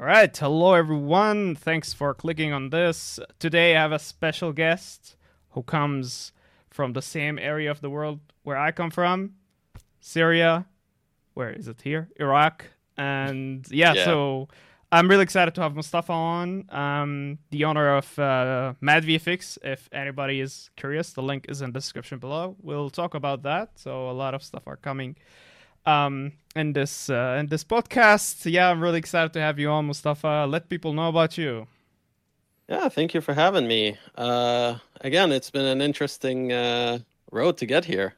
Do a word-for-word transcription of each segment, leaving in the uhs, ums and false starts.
All right, hello everyone. Thanks for clicking on this. Today I have a special guest who comes from the same area of the world where I come from, Syria. Where is it here? Iraq. And yeah, Yeah. so I'm really excited to have Mustafa on, um, the owner of uh, MadVFX. If anybody is curious, the link is in the description below. We'll talk about that. So a lot of stuff are coming um in this uh, in this podcast. Yeah, I'm really excited to have you on, Mustafa. Let people know about you. Yeah, thank you for having me. Uh, again, it's been an interesting uh, road to get here.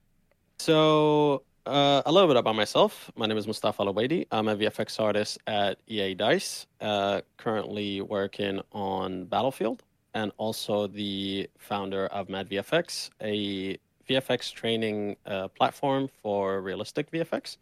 So, uh, a little bit about myself. My name is Mustafa Al-Obaidi. I'm a V F X artist at E A Dice, uh, currently working on Battlefield, and also the founder of MadVFX, a V F X training uh, platform for realistic V F X.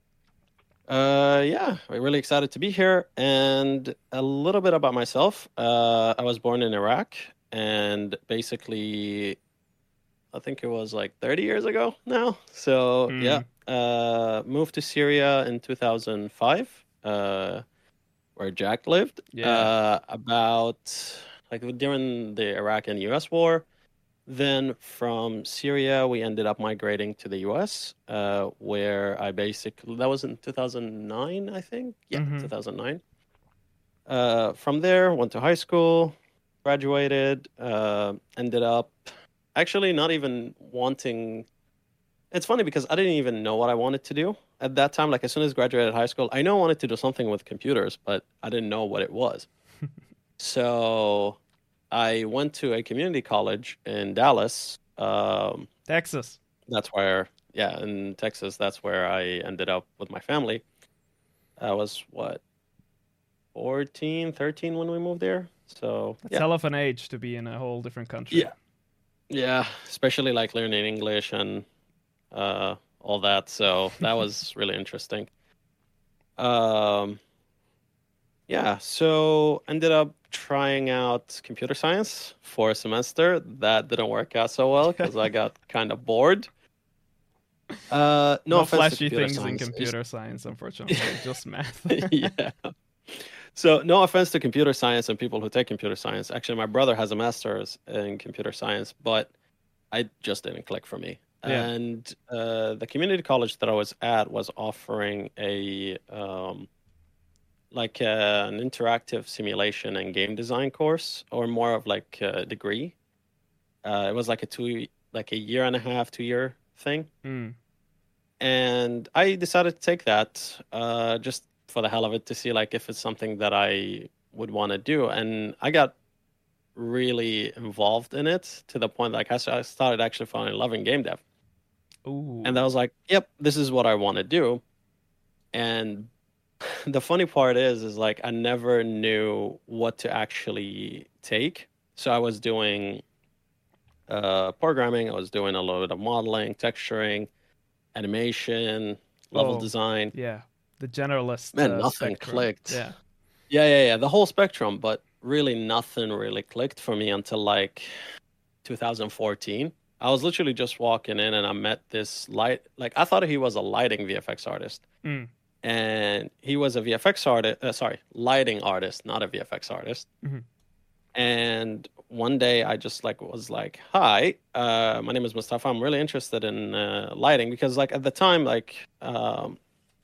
Uh, yeah, we're really excited to be here. And a little bit about myself. Uh, I was born in Iraq, and basically, I think it was like thirty years ago now. So yeah, Mm, uh, moved to Syria in two thousand five, uh, where Jack lived. yeah. Uh, about like during the Iraq and U S war. Then from Syria, we ended up migrating to the U S, uh, where I basically, that was in two thousand nine, I think. Yeah, Mm-hmm. two thousand nine. Uh, from there, went to high school, graduated, uh, ended up actually not even wanting. It's funny because I didn't even know what I wanted to do at that time. Like, as soon as graduated high school, I know I wanted to do something with computers, but I didn't know what it was. So I went to a community college in Dallas. Um, Texas. that's where, yeah, in Texas, that's where I ended up with my family. I was, what, fourteen, thirteen when we moved there. So, That's yeah. hell of an age to be in a whole different country. Yeah. Yeah. Especially like learning English and uh, all that. So that was really interesting. Um, yeah. So ended up trying out computer science for a semester. That didn't work out so well because I got kind of bored. Uh, no No offense to flashy computer things in science. It's, computer science, unfortunately. Just math. yeah. So no offense to computer science and people who take computer science. Actually, my brother has a master's in computer science, but I just didn't click for me. Yeah. And uh, the community college that I was at was offering a um, like uh, an interactive simulation and game design course, or more of like a degree. Uh, it was like a two, like a year and a half, two year thing. Mm. And I decided to take that uh, just for the hell of it to see like if it's something that I would want to do. And I got really involved in it to the point like I s- I started actually falling in love in game dev. And I Ooh. was like, yep, this is what I want to do. And the funny part is, is like I never knew what to actually take. So I was doing uh, programming, I was doing a little bit of modeling, texturing, animation, level Oh, design. yeah. The generalist Man, uh, nothing spectrum. clicked. Yeah. Yeah, yeah, yeah, the whole spectrum, but really nothing really clicked for me until like two thousand fourteen. I was literally just walking in and I met this light, like I thought he was a lighting V F X artist. Mm. And he was a V F X artist, uh, sorry, lighting artist, not a V F X artist. Mm-hmm. And one day I just like was like, "Hi, uh, my name is Mustafa. I'm really interested in uh, lighting because like at the time, like um,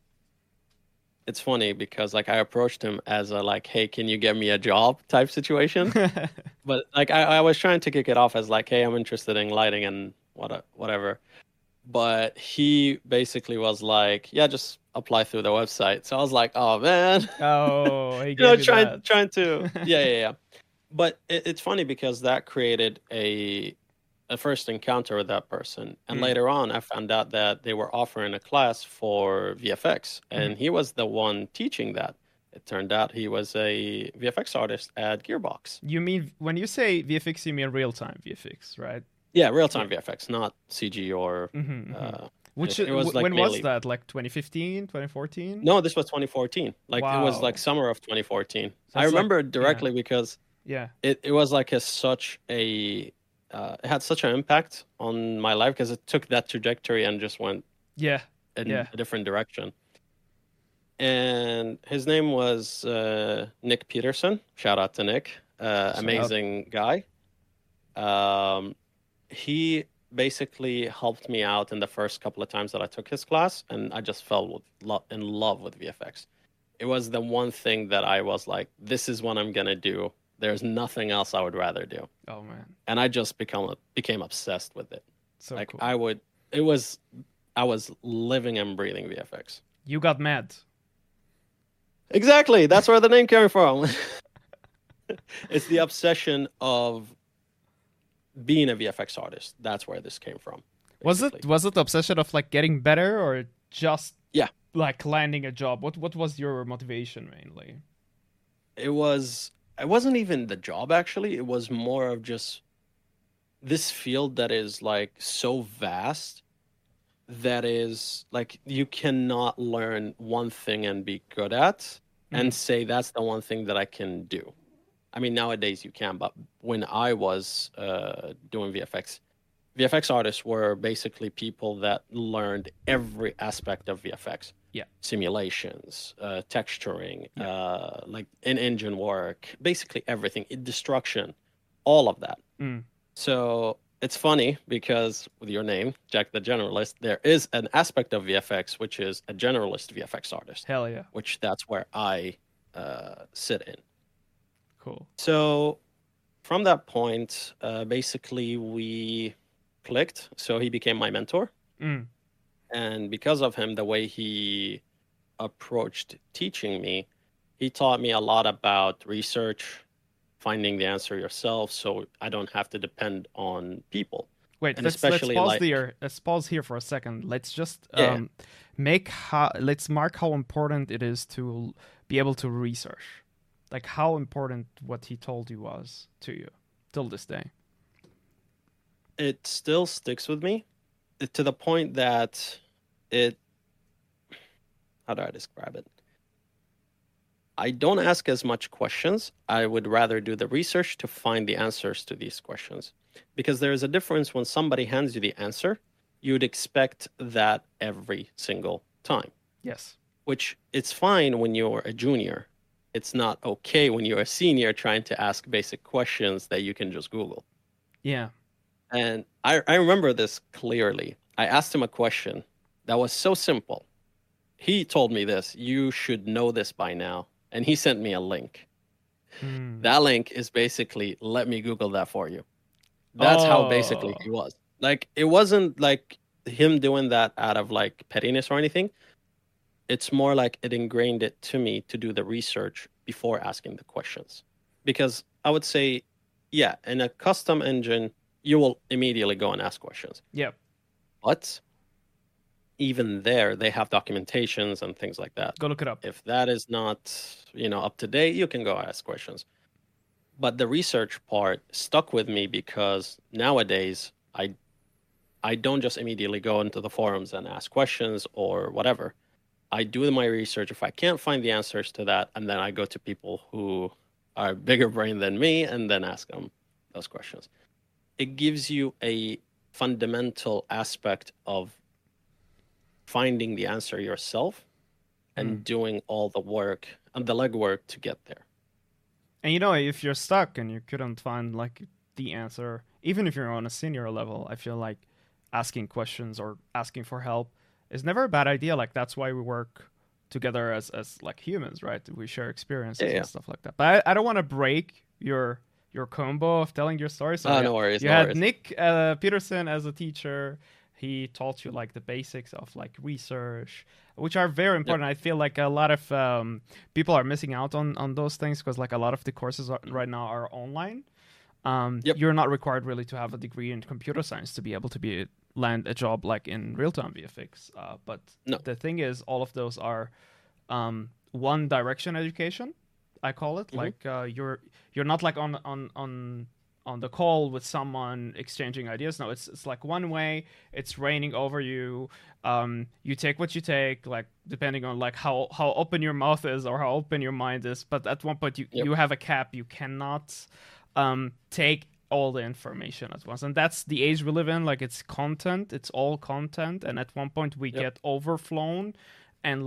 it's funny because like I approached him as a like, hey, can you get me a job type situation? But like I, I was trying to kick it off as like, hey, I'm interested in lighting and what whatever. But he basically was like, yeah, just apply through the website. So I was like, oh man, Oh, he you know, gave you trying that. trying to, yeah, yeah, yeah. But it, it's funny because that created a a first encounter with that person, and Mm. later on, I found out that they were offering a class for V F X, Mhm. and he was the one teaching that. It turned out he was a V F X artist at Gearbox. You mean when you say V F X, you mean real time V F X, right? Yeah, real time Yeah. V F X, not C G or Mm-hmm, mm-hmm. uh, Which anything. uh, It was w- like when was mainly. that? Like twenty fifteen, twenty fourteen? No, this was twenty fourteen. Like it was like Wow. summer of twenty fourteen. So I it's like remember it yeah, directly because yeah, it, it was like a such a uh, it had such an impact on my life because it took that trajectory and just went yeah, in yeah. a different direction. and his name was uh, Nick Peterson. Shout out to Nick, uh, amazing guy. Um, he basically helped me out in the first couple of times that I took his class, and I just fell with lo- in love with V F X. It was the one thing that I was like, this is what I'm gonna do. There's nothing else I would rather do. Oh man! And I just become became obsessed with it. So like cool. I would, it was, I was living and breathing V F X. You got mad. Exactly. That's where the name came from. It's the obsession of being a V F X artist. That's where this came from. Basically. Was it was it the obsession of like getting better or just yeah like landing a job? What what was your motivation mainly? It was it wasn't even the job actually. It was more of just this field that is like so vast that is like you cannot learn one thing and be good at mm-hmm. and say that's the one thing that I can do. I mean, nowadays you can, but when I was uh, doing V F X, V F X artists were basically people that learned every aspect of V F X. Yeah. Simulations, uh, texturing, yeah. uh, like in-engine work, basically everything, destruction, all of that. Mm. So it's funny because with your name, Jack the Generalist, there is an aspect of V F X which is a generalist V F X artist. Hell yeah. Which that's where I uh, sit in. Cool. So from that point, uh, basically we clicked. So he became my mentor. Mm. And because of him, the way he approached teaching me, he taught me a lot about research, finding the answer yourself, so I don't have to depend on people. Wait, and let's, especially let's pause like, here. Let's pause here for a second. Let's just yeah. um, make how let's mark how important it is to be able to research. Like how important what he told you was to you till this day. It still sticks with me to the point that it, how do I describe it? I don't ask as much questions. I would rather do the research to find the answers to these questions. Because there is a difference when somebody hands you the answer, you'd expect that every single time. Yes. Which it's fine when you're a junior. It's not okay when you're a senior trying to ask basic questions that you can just Google. Yeah. And I, I remember this clearly. I asked him a question that was so simple. He told me this, you should know this by now. And he sent me a link. Mm. That link is basically, let me Google that for you. That's oh. how basically he was. Like, it wasn't like him doing that out of like pettiness or anything. It's more like it ingrained it to me to do the research before asking the questions. Because I would say, yeah, in a custom engine, you will immediately go and ask questions. Yep. But even there, they have documentations and things like that. Go look it up. If that is not, you know, up to date, you can go ask questions. But the research part stuck with me because nowadays I I don't just immediately go into the forums and ask questions or whatever. I do my research. If I can't find the answers to that, and then I go to people who are bigger brain than me and then ask them those questions. It gives you a fundamental aspect of finding the answer yourself and mm. doing all the work and the legwork to get there. And you know, if you're stuck and you couldn't find like the answer, even if you're on a senior level, I feel like asking questions or asking for help is never a bad idea. Like that's why we work together as as like humans, right? We share experiences yeah, yeah. and stuff like that. But I, I don't want to break your your combo of telling your story. So oh, yeah, no worries. You no had worries. Nick uh, Peterson as a teacher. He taught you like the basics of like research, which are very important. Yep. I feel like a lot of um, people are missing out on on those things because like a lot of the courses are, right now are online. Um, yep. You're not required really to have a degree in computer science to be able to be land a job like in real-time V F X. Uh, but no. the thing is, all of those are um, one direction education. I call it. Mm-hmm. Like uh, you're you're not like on on on on the call with someone exchanging ideas. No, it's it's like one way. It's raining over you. Um, you take what you take, like depending on like how how open your mouth is or how open your mind is. But at one point, you yep. you have a cap. You cannot um, take all the information at once, and that's the age we live in. Like it's content, it's all content, and at one point we yep. get overflown, and like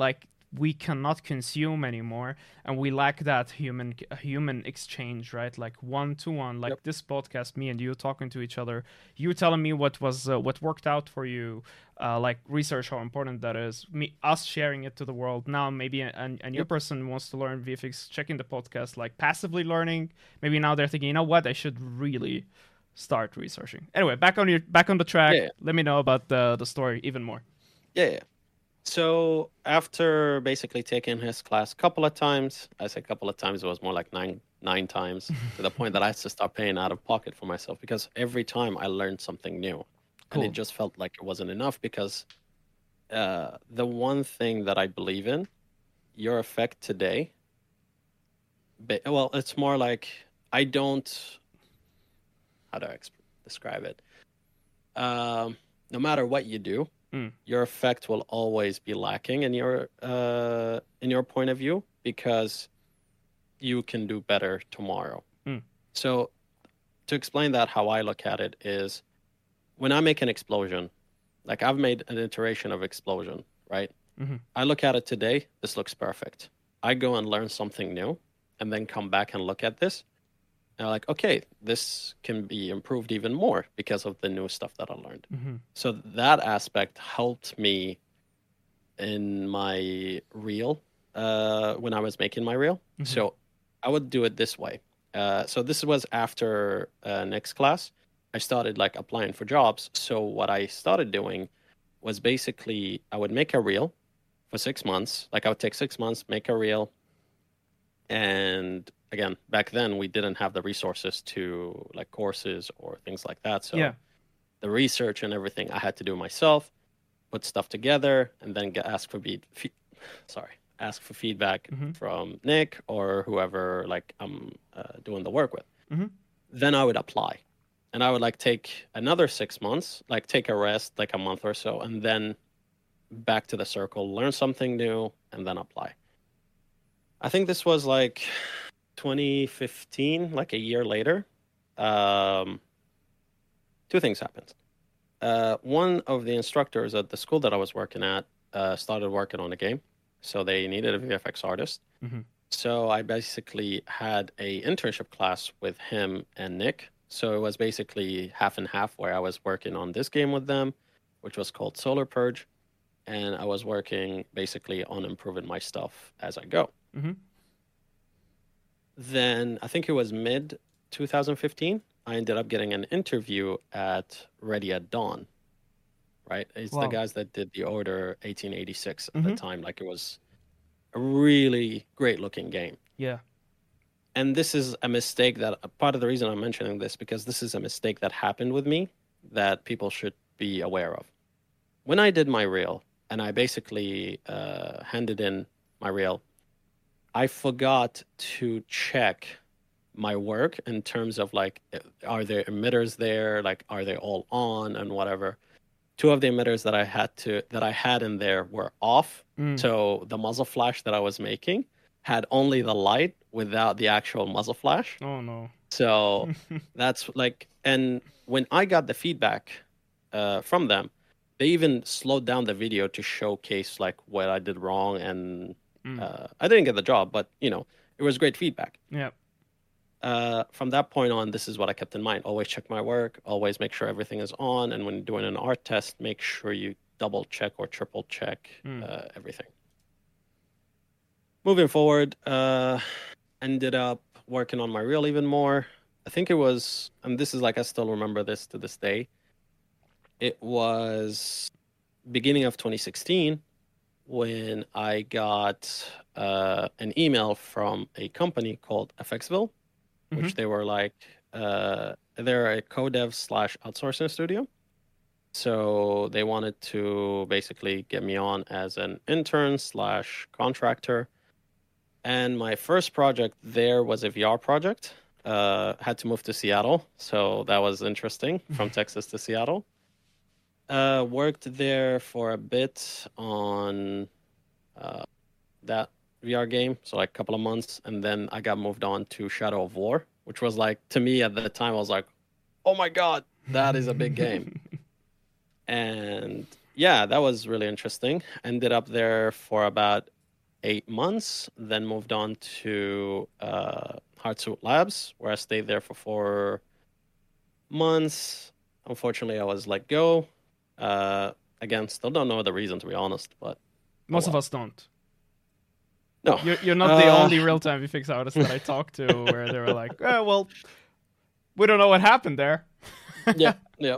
we cannot consume anymore, and we lack that human human exchange, right? Like one to one, like Yep. this podcast, me and you talking to each other, you telling me what was uh, what worked out for you, uh, like research how important that is, me us sharing it to the world. Now maybe a, a, a new Yep. person wants to learn V F X, checking the podcast, like passively learning. Maybe now they're thinking, you know what, I should really start researching. Anyway, back on your back on the track. Yeah, yeah. Let me know about the the story even more. Yeah, yeah. So after basically taking his class a couple of times, I say a couple of times, it was more like nine nine times, to the point that I had to start paying out of pocket for myself, because every time I learned something new, and Cool. it just felt like it wasn't enough. Because uh, the one thing that I believe in, your effect today, ba- well, it's more like, I don't, how do I exp- describe it? Um, no matter what you do, Mm. your effect will always be lacking in your uh, in your point of view, because you can do better tomorrow. Mm. So to explain that, how I look at it is, when I make an explosion, like I've made an iteration of explosion, right? Mhm. I look at it today, this looks perfect. I go and learn something new, and then come back and look at this, and I'm like, okay, this can be improved even more because of the new stuff that I learned. Mhm. So that aspect helped me in my reel, uh, when I was making my reel. Mhm. So I would do it this way. Uh, so this was after uh, next class. I started like applying for jobs. So what I started doing was basically, I would make a reel for six months. Like I would take six months, make a reel. And again, back then we didn't have the resources to like courses or things like that. So Yeah. the research and everything I had to do myself, put stuff together, and then get ask for be- fe- sorry, ask for feedback Mhm. from Nick or whoever like I'm uh, doing the work with. Mhm. Then I would apply, and I would like take another six months, like take a rest, like a month or so, and then back to the circle, learn something new, and then apply. I think this was like twenty fifteen, like a year later. Um, two things happened. Uh, one of the instructors at the school that I was working at uh, started working on a game, so they needed a V F X artist. Mhm. So I basically had a internship class with him and Nick. So it was basically half and half, where I was working on this game with them, which was called Solar Purge, and I was working basically on improving my stuff as I go. Mhm. Then I think it was mid twenty fifteen, I ended up getting an interview at Ready at Dawn, right? It's Wow. the guys that did the Order eighteen eighty-six at Mhm. the time. Like, it was a really great looking game. Yeah. And this is a mistake that, part of the reason I'm mentioning this, because this is a mistake that happened with me that people should be aware of. When I did my reel, and I basically uh, handed in my reel, I forgot to check my work in terms of like, are there emitters there? Like, are they all on and whatever? Two of the emitters that I had to that I had in there were off. Mm. So the muzzle flash that I was making had only the light without the actual muzzle flash. Oh no. So that's like, and when I got the feedback uh, from them, they even slowed down the video to showcase like what I did wrong. And Mm. uh, I didn't get the job, but you know, it was great feedback. Yeah. Uh, from that point on, this is what I kept in mind. Always check my work, always make sure everything is on. And when doing an art test, make sure you double check or triple check Mm. uh, everything. Moving forward, uh, ended up working on my reel even more. I think it was, and this is like, I still remember this to this day. It was beginning of twenty sixteen when I got uh, an email from a company called FXville, which Mhm. they were like, uh, they're a co-dev slash outsourcing studio. So they wanted to basically get me on as an intern slash contractor. And my first project there was a V R project. Uh, had to move to Seattle, so that was interesting, from Texas to Seattle. Uh, worked there for a bit on uh, that V R game, so like a couple of months, and then I got moved on to Shadow of War, which was like, to me at the time, I was like, oh my god, that is a big game. And yeah, that was really interesting. Ended up there for about eight months, then moved on to uh, Hartsuit Labs, where I stayed there for four months. Unfortunately, I was let go. Uh, again, still don't know the reason, to be honest, but oh Most of well. us don't. No, You're, you're not the Uh, only real-time V F X artist that I talked to where they were like, oh, well, we don't know what happened there. yeah, yeah.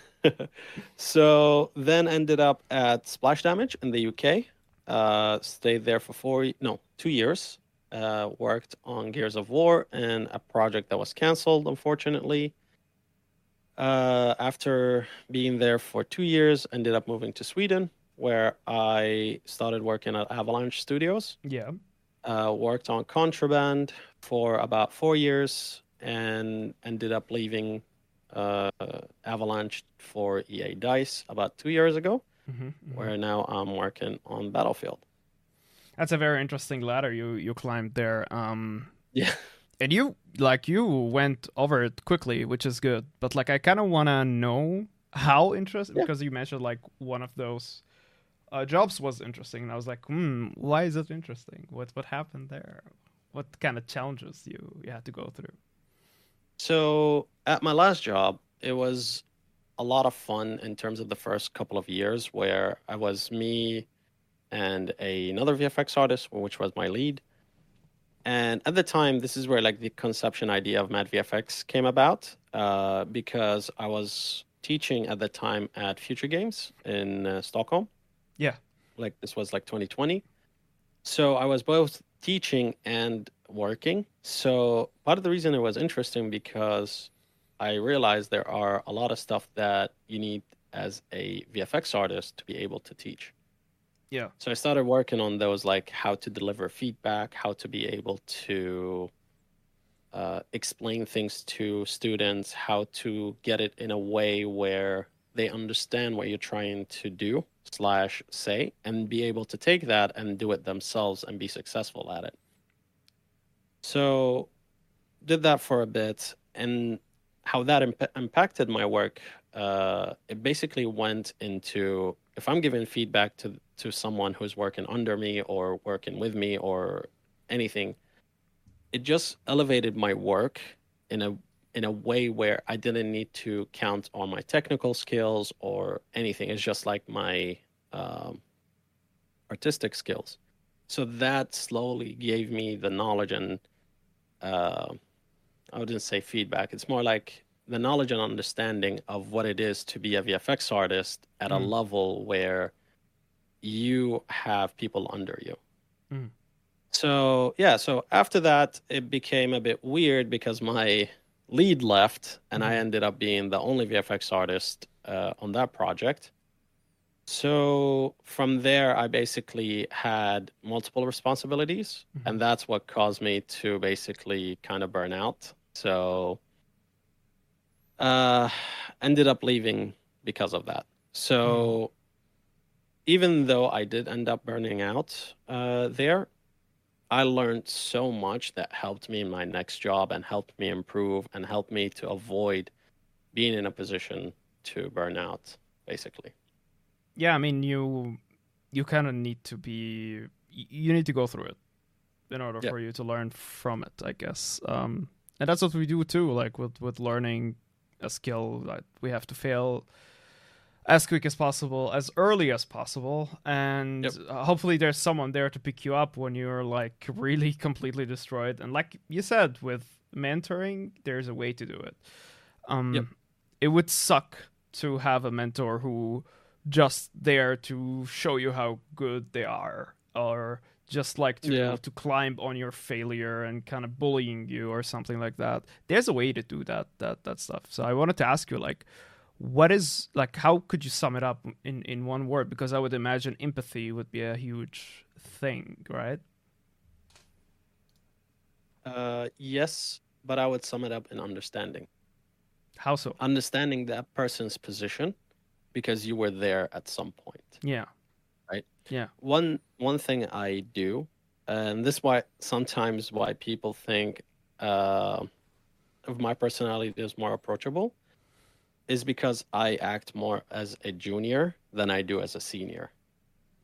So then ended up at Splash Damage in the U K. Uh, stayed there for four, no, two years. Uh, worked on Gears of War and a project that was canceled, unfortunately. Uh, after being there for two years, ended up moving to Sweden, where I started working at Avalanche Studios. Yeah. Uh, worked on Contraband for about four years and ended up leaving uh, Avalanche for E A Dice about two years ago, Mm-hmm, mm-hmm. where now I'm working on Battlefield. That's a very interesting ladder you you climbed there. Um, Yeah. and you like you went over it quickly, which is good. But like I kind of want to know how interesting Yeah. because you mentioned like one of those uh, jobs was interesting, and I was like, hmm, why is it interesting? What what happened there? What kind of challenges you you had to go through? So at my last job, it was a lot of fun in terms of the first couple of years where I was me and a, another V F X artist, which was my lead. And at the time, this is where like the conception idea of Mad V F X came about, uh, because I was teaching at the time at Future Games in uh, Stockholm. Yeah. Like this was like twenty twenty. So I was both teaching and working. So part of the reason it was interesting because I realized there are a lot of stuff that you need as a V F X artist to be able to teach. Yeah. So I started working on those, like how to deliver feedback, how to be able to uh, explain things to students, how to get it in a way where they understand what you're trying to do slash say, and be able to take that and do it themselves and be successful at it. So did that for a bit, and how that imp- impacted my work, uh, it basically went into, if I'm giving feedback to to someone who's working under me or working with me or anything, it just elevated my work in a in a way where I didn't need to count on my technical skills or anything. It's just like my um, artistic skills. So that slowly gave me the knowledge and uh, I wouldn't say feedback. It's more like the knowledge and understanding of what it is to be a V F X artist at mm. a level where you have people under you. Mm. So, yeah, so after that, it became a bit weird because my lead left and mm. I ended up being the only V F X artist uh, on that project. So from there, I basically had multiple responsibilities, mm-hmm. and that's what caused me to basically kind of burn out. So uh, ended up leaving because of that. So mm. even though I did end up burning out uh, there, I learned so much that helped me in my next job and helped me improve and helped me to avoid being in a position to burn out, basically. Yeah, I mean, you you kind of need to be, you need to go through it in order yeah. for you to learn from it, I guess. Um, and that's what we do too, like with, with learning a skill, that we have to fail as quick as possible, as early as possible, and yep. uh, hopefully there's someone there to pick you up when you're like really completely destroyed. And like you said, with mentoring, there's a way to do it. Um, yep. It would suck to have a mentor who just there to show you how good they are, or just like to yeah. to climb on your failure and kind of bullying you or something like that. There's a way to do that that that stuff. So I wanted to ask you, like, what is, like, how could you sum it up in in one word? Because I would imagine empathy would be a huge thing, right? Uh, yes, but I would sum it up in understanding. How so? Understanding that person's position, because you were there at some point. Yeah. Right? Yeah. One one thing I do, and this is why sometimes why people think uh, of my personality as more approachable, is because I act more as a junior than I do as a senior.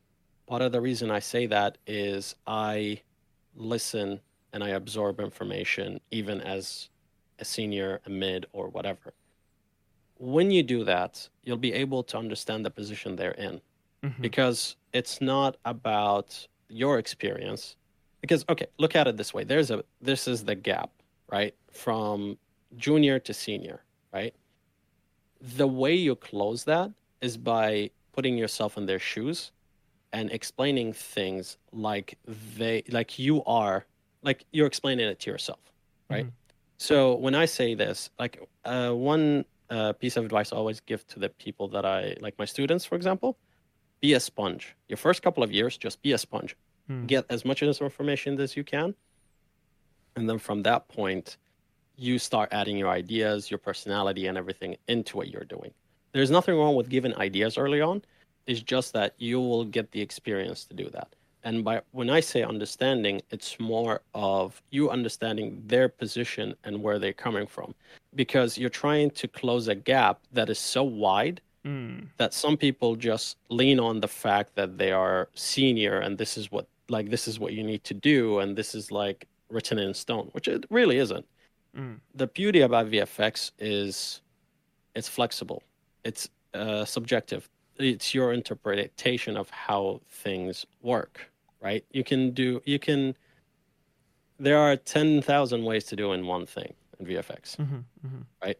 part of the reason I say that is I listen and I absorb information even as a senior, a mid, or whatever. When you do that, you'll be able to understand the position they're in Mm-hmm. because it's not about your experience. Because okay, look at it this way. There's a this is the gap, right? From junior to senior, right? The way you close that is by putting yourself in their shoes and explaining things like they like you are like you're explaining it to yourself, right? Mm-hmm. So when I say this, like uh, one uh, piece of advice I always give to the people that I like, my students, for example, be a sponge. Your first couple of years, just be a sponge. Mm. Get as much information as you can, and then from that point, you start adding your ideas, your personality, and everything into what you're doing. There's nothing wrong with giving ideas early on. It's just that you will get the experience to do that. And by when I say understanding, it's more of you understanding their position and where they're coming from, because you're trying to close a gap that is so wide Mm. that some people just lean on the fact that they are senior and this is what like this is what you need to do and this is like written in stone, which it really isn't. Mm. The beauty about V F X is it's flexible. It's uh, subjective. It's your interpretation of how things work, right? You can do, you can, there are ten thousand ways to do in one thing in V F X, Mm-hmm. Mm-hmm. right?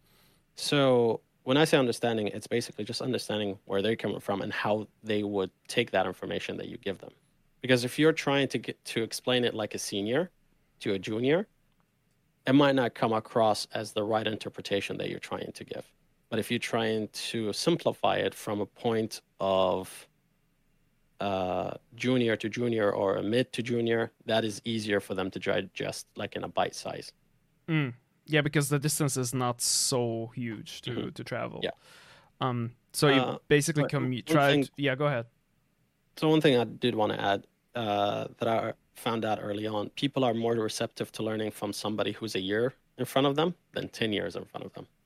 So when I say understanding, it's basically just understanding where they're coming from and how they would take that information that you give them. Because if you're trying to get to explain it like a senior to a junior, it might not come across as the right interpretation that you're trying to give. But if you're trying to simplify it from a point of uh, junior to junior or a mid to junior, that is easier for them to digest, like in a bite size. Mm. Yeah, because the distance is not so huge to, Mm-hmm. to travel. Yeah. Um. So you Uh, basically but come. one You try. thing, To, yeah. Go ahead. so one thing I did want to add uh, that I found out early on, people are more receptive to learning from somebody who's a year in front of them than ten years in front of them.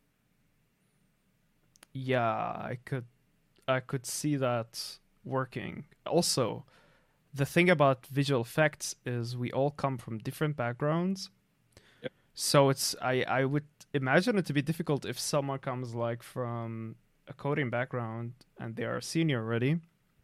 Yeah, I could. I could see that working. Also, the thing about visual effects is we all come from different backgrounds. Yep. So it's I I would imagine it to be difficult if someone comes like from a coding background and they are senior already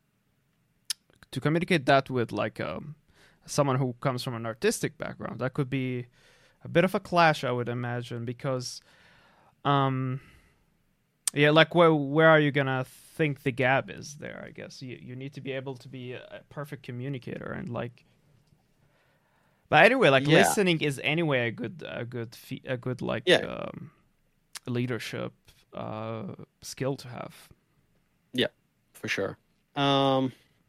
to communicate that with like um someone who comes from an artistic background. That could be a bit of a clash, I would imagine, because um yeah, like where where are you gonna think the gap is there? I guess you you need to be able to be a, a perfect communicator and like. But anyway, like Yeah, listening is anyway a good a good fe- a good like yeah, um, leadership uh, skill to have. yeah, for sure. Um,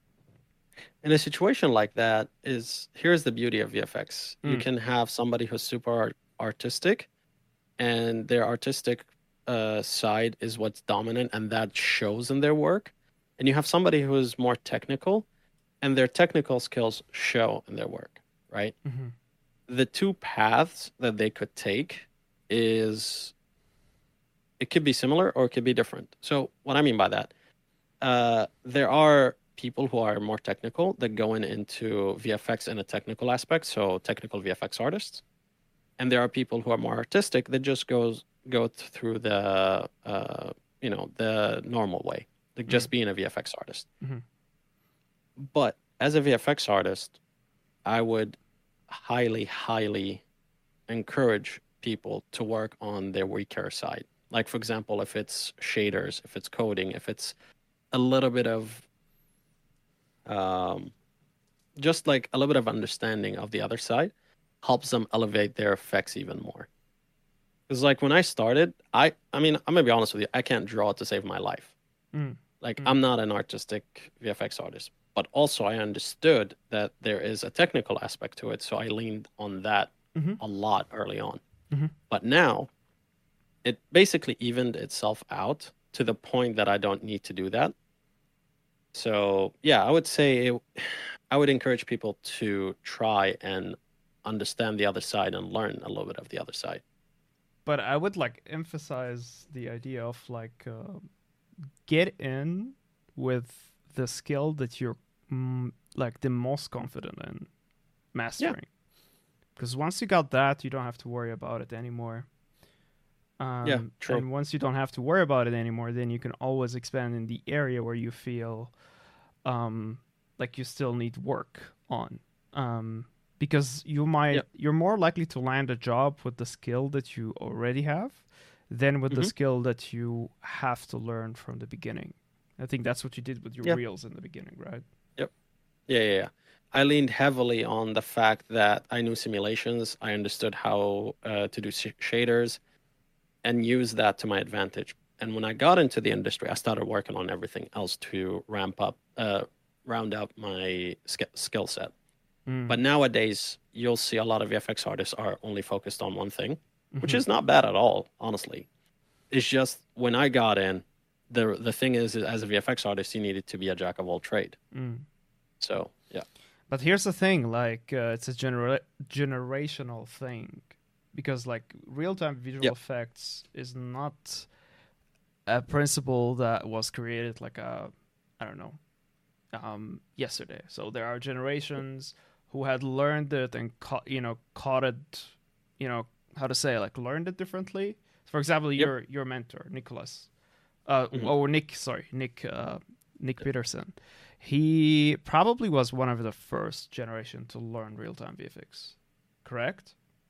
in a situation like that, is here's the beauty of V F X. You Mm. can have somebody who's super art- artistic, and their artistic uh, side is what's dominant, and that shows in their work. And you have somebody who is more technical, and their technical skills show in their work, right? Mm-hmm. The two paths that they could take is it could be similar or it could be different. So what I mean by that, uh, there are people who are more technical that go in into V F X in a technical aspect, so technical V F X artists, and there are people who are more artistic that just goes go th- through the uh, you know the normal way, like Mm. just being a V F X artist. Mhm. But as a V F X artist, I would highly, highly encourage people to work on their weaker side. Like, for example, if it's shaders, if it's coding, if it's a little bit of, um, just like a little bit of understanding of the other side, helps them elevate their effects even more. Because, like, when I started, I, I mean, I'm gonna be honest with you, I can't draw to save my life. Mm. Like, Mm. I'm not an artistic V F X artist, but also I understood that there is a technical aspect to it, so I leaned on that Mhm. a lot early on. Mhm. But now, it basically evened itself out to the point that I don't need to do that. So, yeah, I would say it, I would encourage people to try and understand the other side and learn a little bit of the other side. But I would like emphasize the idea of like uh, get in with the skill that you're mm, like the most confident in mastering. Because yeah. once you got that, you don't have to worry about it anymore. Um, yeah, true. And once you don't have to worry about it anymore, then you can always expand in the area where you feel um, like you still need work on. Um, because you might, yep. you're more likely to land a job with the skill that you already have than with mm-hmm. the skill that you have to learn from the beginning. I think that's what you did with your yep. reels in the beginning, right? Yep. Yeah, yeah, yeah. I leaned heavily on the fact that I knew simulations. I understood how uh, to do sh- shaders and use that to my advantage. And when I got into the industry, I started working on everything else to ramp up, uh, round up my sk- skill set. Mm. But nowadays, you'll see a lot of V F X artists are only focused on one thing, mm-hmm. which is not bad at all, honestly. It's just when I got in, the the thing is, is, as a V F X artist, you needed to be a jack of all trade. Mm. So, yeah. But here's the thing, like, uh, it's a genera- generational thing. Because, like, real-time visual yep. effects is not a principle that was created, like, a, I don't know, um, yesterday. So there are generations who had learned it and, ca- you know, caught it, you know, how to say, like, learned it differently. For example, yep. your your mentor, Nicholas, uh, mm-hmm. or Nick, sorry, Nick, uh, Nick Peterson. He probably was one of the first generation to learn real-time V F X, correct?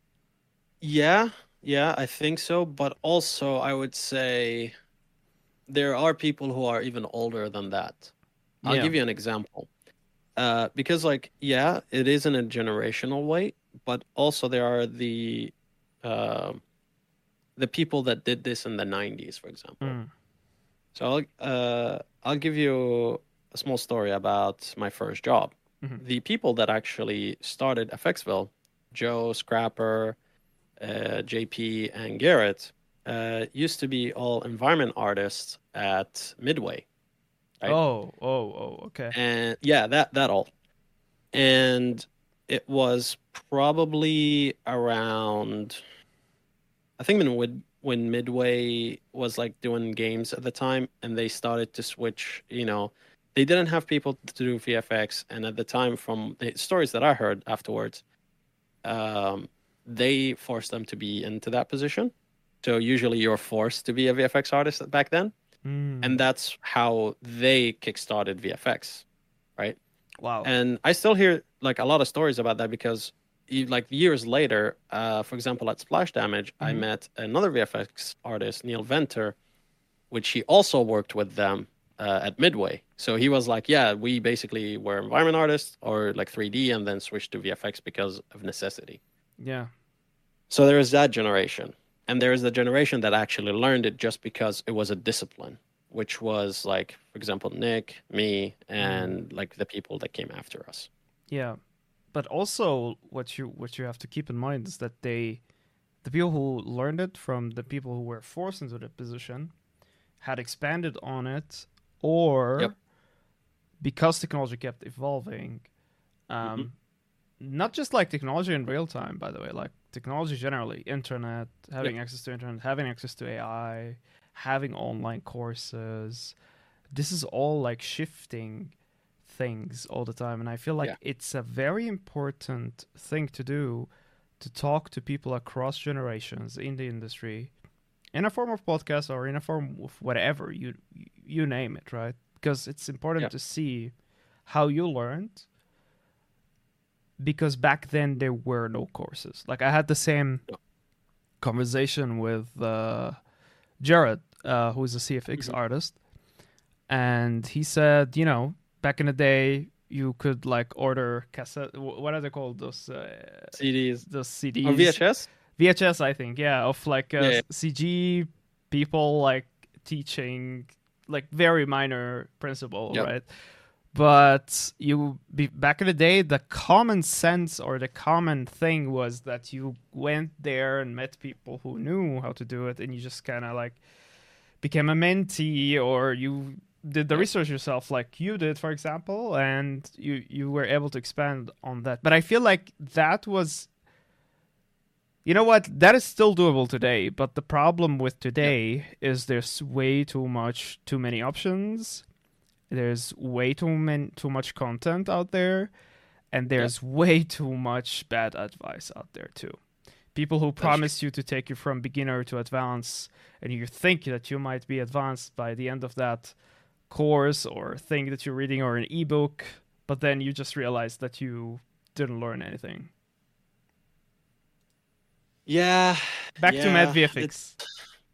Yeah, yeah, I think so. But also, I would say there are people who are even older than that. I'll yeah. give you an example. Uh, because, like, yeah, it is in a generational way, but also there are the uh, the people that did this in the nineties, for example. Mm. So I'll uh, I'll give you a small story about my first job. Mm-hmm. The people that actually started Effectsville, Joe, Scrapper, Uh, J P and Garrett uh, used to be all environment artists at Midway. Right? Oh, oh, oh, okay. And yeah, that that all. And it was probably around, I think when when Midway was like doing games at the time, and they started to switch. You know, they didn't have people to do V F X, and at the time, from the stories that I heard afterwards, um. they forced them to be into that position. So usually you're forced to be a V F X artist back then. Mm. And that's how they kickstarted V F X, right? Wow. And I still hear like a lot of stories about that because like years later, uh, for example, at Splash Damage, mm-hmm. I met another V F X artist, Neil Venter, which he also worked with them uh, at Midway. So he was like, yeah, we basically were environment artists or like three D and then switched to V F X because of necessity. Yeah. So there is that generation. And there is the generation that actually learned it just because it was a discipline, which was like, for example, Nick, me, and mm. like the people that came after us. Yeah. But also what you what you have to keep in mind is that they the people who learned it from the people who were forced into the position had expanded on it, or yep. because technology kept evolving, um mm-hmm. not just like technology in real time, by the way, like technology generally, internet, having yep. access to internet, having access to A I, having online courses. This is all like shifting things all the time. And I feel like yeah. it's a very important thing to do, to talk to people across generations in the industry in a form of podcast or in a form of whatever, you you name it, right? Because it's important yeah. to see how you learned. Because back then there were no courses. Like I had the same conversation with uh, Jared, uh, who is a C F X mm-hmm. artist, and he said, you know, back in the day, you could like order cassette. What are they called? Those uh, C Ds. Those C Ds. Or V H S. V H S, I think. Yeah, of like uh, yeah. C G people like teaching like very minor principle, yep. right? But you be, back in the day, the common sense or the common thing was that you went there and met people who knew how to do it, and you just kind of like became a mentee, or you did the yeah. research yourself, like you did, for example, and you you were able to expand on that. But I feel like that was, you know what, that is still doable today. But the problem with today yeah. is there's way too much, too many options. There's way too many, too much content out there, and Yeah, there's way too much bad advice out there too. People who that's true. promise you to take you from beginner to advanced, and you think that you might be advanced by the end of that course or thing that you're reading or an ebook, but then you just realize that you didn't learn anything. Yeah, Back to Mad yeah. V F X. It's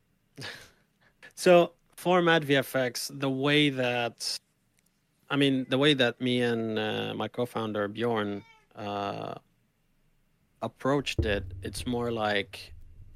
so for Mad V F X, the way that I mean, the way that me and uh, my co-founder Bjorn uh, approached it, it's more like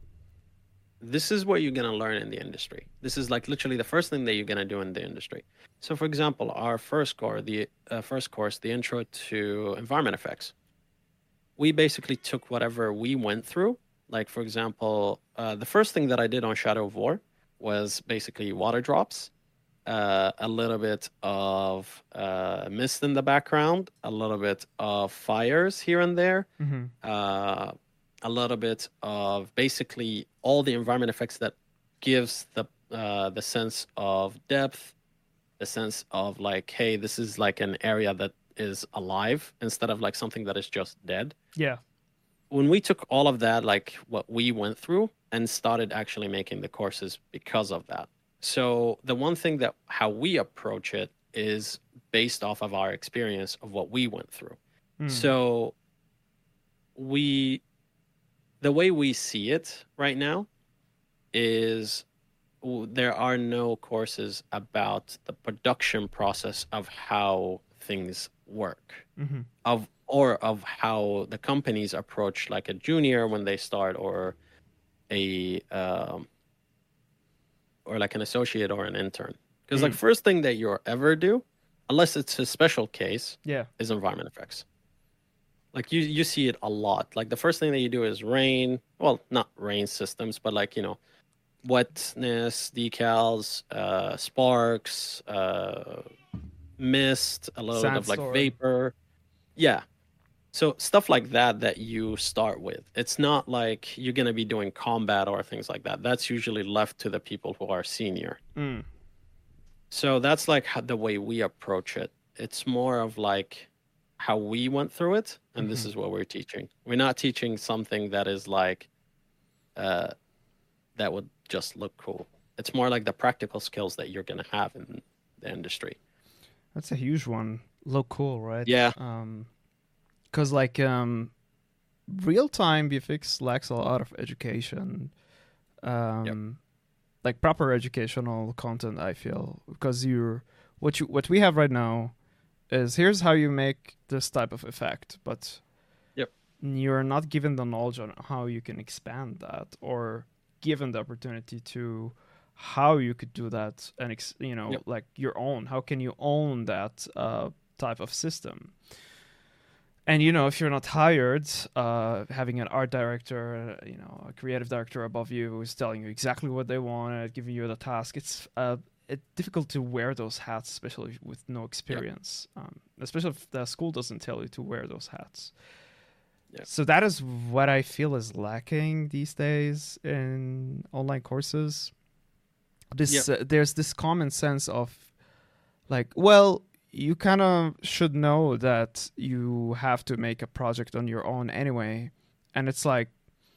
this is what you're gonna learn in the industry. This is like literally the first thing that you're gonna do in the industry. So, for example, our first course, the uh, first course, the Intro to Environment Effects, we basically took whatever we went through. Like, for example, uh, the first thing that I did on Shadow of War was basically water drops, uh, a little bit of uh, mist in the background, a little bit of fires here and there, Mm-hmm. uh, a little bit of basically all the environment effects that gives the uh, the sense of depth, the sense of like, hey, this is like an area that is alive instead of like something that is just dead. Yeah. When we took all of that, like what we went through, and started actually making the courses because of that. So the one thing that how we approach it is based off of our experience of what we went through. Mm. So we the way we see it right now is w- there are no courses about the production process of how things work Mm-hmm. of or of how the companies approach like a junior when they start or a um, or like an associate or an intern because like Mm. first thing that you'll ever do unless it's a special case Yeah. is environment effects. Like you you see it a lot. Like the first thing that you do is rain, well not rain systems but like you know wetness decals, uh sparks, uh mist, a little bit of like Sandstorm. vapor. Yeah, so stuff like that that you start with. It's not like you're going to be doing combat or things like that. That's usually left to the people who are senior. Mm. So that's like how, the way we approach it. It's more of like how we went through it, and Mm-hmm. this is what we're teaching. We're not teaching something that is like uh that would just look cool. It's more like the practical skills that you're going to have in the industry. That's a huge one. Look cool, right? Yeah. Um, because like um, real time V F X lacks a lot of education. Um, Yep. like proper educational content. I feel because you're what you what we have right now is here's how you make this type of effect, but Yep. you're not given the knowledge on how you can expand that or given the opportunity to how you could do that and ex- you know Yep. like your own how can you own that uh, type of system. And you know if you're not hired, uh, having an art director, uh, you know a creative director above you who's telling you exactly what they want and giving you the task, it's uh, it's difficult to wear those hats, especially with no experience. Um, especially if the school doesn't tell you to wear those hats. Yeah. So that is what I feel is lacking these days in online courses. This uh, there's this common sense of like, well, you kind of should know that you have to make a project on your own anyway, and it's like,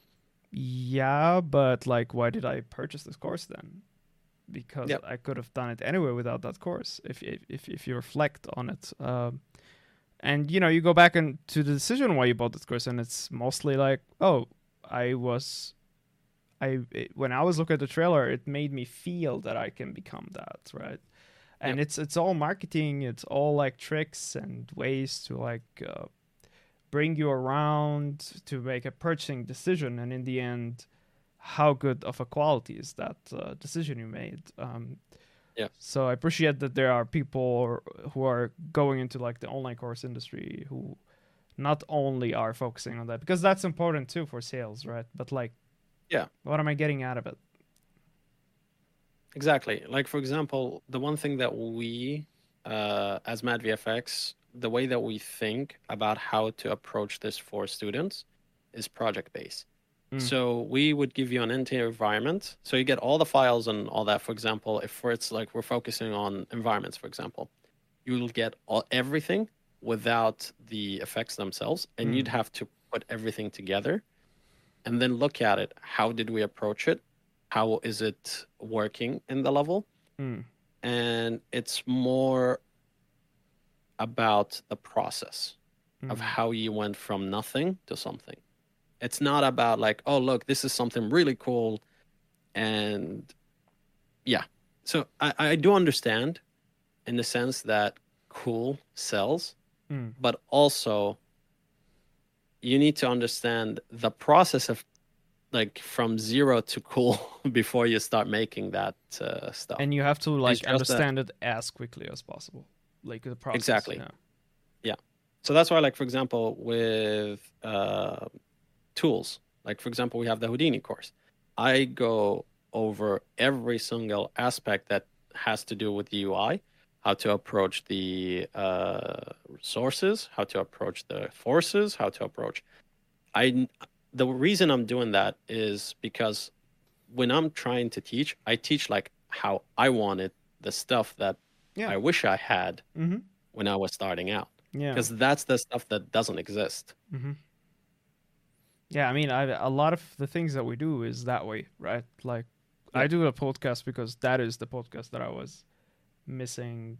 yeah, but like, why did I purchase this course then? Because Yep. I could have done it anyway without that course. If if if you reflect on it. Um, And you know, you go back and to the decision why you bought this course, and it's mostly like, oh, I was, I it, when I was looking at the trailer, it made me feel that I can become that, right? And Yep. it's it's all marketing, it's all like tricks and ways to like uh, bring you around to make a purchasing decision, and in the end, how good of a quality is that uh, decision you made? Um, Yeah. So I appreciate that there are people who are going into like the online course industry who not only are focusing on that, because that's important too for sales, right? But like, Yeah. what am I getting out of it? Exactly. Like for example, the one thing that we, uh, as Mad V F X, the way that we think about how to approach this for students is project based. Mm. So we would give you an entire environment. So you get all the files and all that. For example, if it's like we're focusing on environments, for example, you will get all everything without the effects themselves, and Mm. you'd have to put everything together and then look at it. How did we approach it? How is it working in the level? Mm. And it's more about the process Mm. of how you went from nothing to something. It's not about like, oh, look, this is something really cool. And yeah, so I, I do understand in the sense that cool sells, Mm. but also you need to understand the process of like from zero to cool before you start making that uh, stuff. And you have to like just that- understand it as quickly as possible, like the process. Exactly. Yeah. Yeah. So that's why, like, for example, with uh, tools, like, for example, we have the Houdini course. I go over every single aspect that has to do with the U I, how to approach the uh, sources, how to approach the forces, how to approach. I the reason I'm doing that is because when I'm trying to teach, I teach like how I wanted the stuff that Yeah. I wish I had Mm-hmm. when I was starting out. Yeah. Because that's the stuff that doesn't exist. Mm-hmm. Yeah, I mean, I, a lot of the things that we do is that way, right? Like, I Yep. do a podcast because that is the podcast that I was missing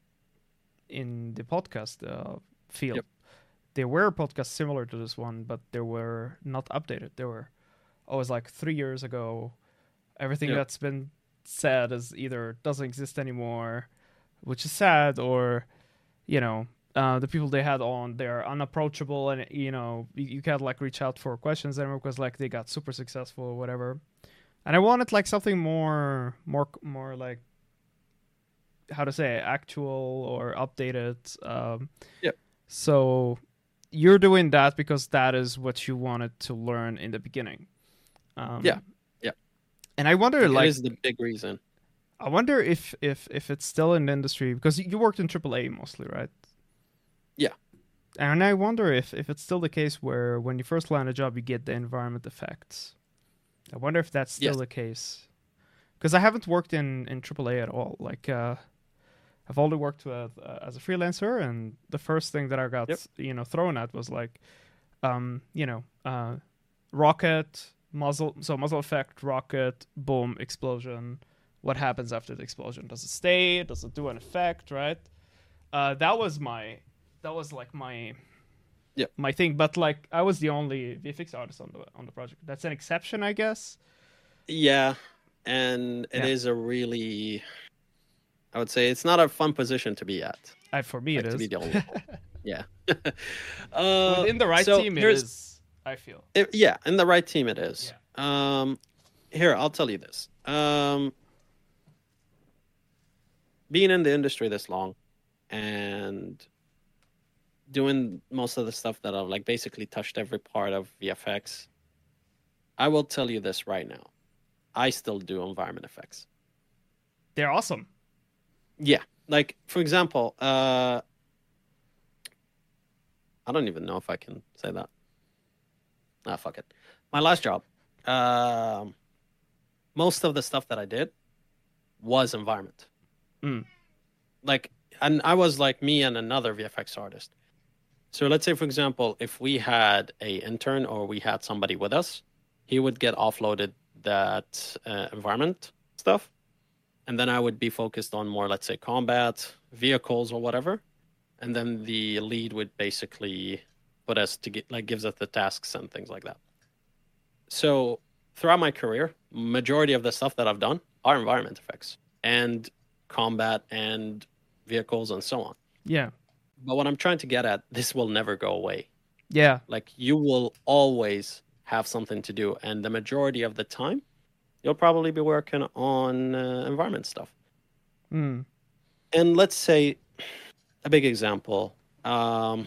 in the podcast uh, field. Yep. There were podcasts similar to this one, but they were not updated. They were always like three years ago. Everything Yep. that's been said is either doesn't exist anymore, which is sad, or, you know, uh, the people they had on, they're unapproachable, and, you know, you, you can't like reach out for questions anymore because like they got super successful or whatever. And I wanted like something more, more, more like, how to say it, actual or updated. Um, Yep. So you're doing that because that is what you wanted to learn in the beginning. Um, Yeah. Yeah. And I wonder, It like, is the big reason. I wonder if if if it's still in the industry, because you worked in triple A mostly, right? Yeah. And I wonder if if it's still the case where when you first land a job, you get the environment effects. I wonder if that's still Yes. the case. Because I haven't worked in in triple A at all. Like, uh, I've only worked with, uh, as a freelancer, and the first thing that I got, Yep. you know, thrown at was like, um, you know, uh, rocket, muzzle, so muzzle effect, rocket, boom, explosion. What happens after the explosion? Does it stay? Does it do an effect? Right? Uh, that was my, that was like my, Yep. my thing. But like, I was the only V F X artist on the on the project. That's an exception, I guess. Yeah. And it is Yeah. a really, I would say it's not a fun position to be at. I, for me, Like, it to is. be the only one. Yeah. uh, Within the right so team, it here's- is. I feel. It, yeah, in the right team it is. Um, here, I'll tell you this. Um, being in the industry this long and doing most of the stuff that I've like basically touched every part of V F X, I will tell you this right now. I still do environment effects. They're awesome. Yeah. Like, for example, uh, I don't even know if I can say that. Ah, fuck it. My last job, um, most of the stuff that I did was environment. Mm. Like, and I was like me and another V F X artist. So let's say, for example, if we had a intern or we had somebody with us, he would get offloaded that uh, environment stuff. And then I would be focused on more, let's say, combat, vehicles or whatever. And then the lead would basically put us to get, like, gives us the tasks and things like that. So throughout my career, majority of the stuff that I've done are environment effects and combat and vehicles and so on. Yeah. But what I'm trying to get at, this will never go away. Yeah. Like, you will always have something to do. And the majority of the time, you'll probably be working on uh, environment stuff. Mm. And let's say a big example. Um,